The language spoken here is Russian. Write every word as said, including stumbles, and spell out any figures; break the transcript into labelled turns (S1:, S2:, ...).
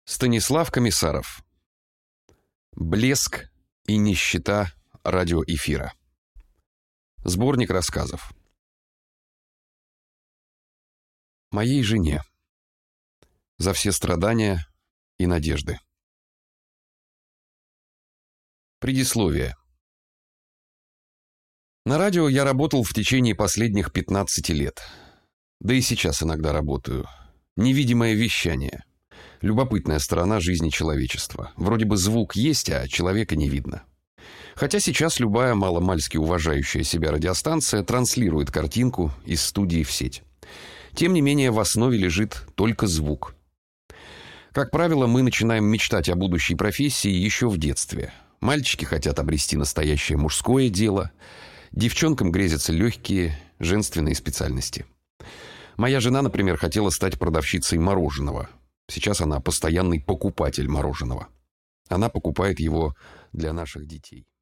S1: Станислав Комиссаров. Блеск и нищета радиоэфира. Сборник рассказов. Моей жене. За все страдания и надежды. Предисловие. На радио я работал в течение последних пятнадцати лет. Да и сейчас иногда работаю. Невидимое вещание. Любопытная сторона жизни человечества. Вроде бы звук есть, а человека не видно. Хотя сейчас любая маломальски уважающая себя радиостанция транслирует картинку из студии в сеть. Тем не менее, в основе лежит только звук. Как правило, мы начинаем мечтать о будущей профессии еще в детстве. Мальчики хотят обрести настоящее мужское дело. Девчонкам грезятся легкие женственные специальности. Моя жена, например, хотела стать продавщицей мороженого. Сейчас она постоянный покупатель мороженого. Она покупает его для наших детей.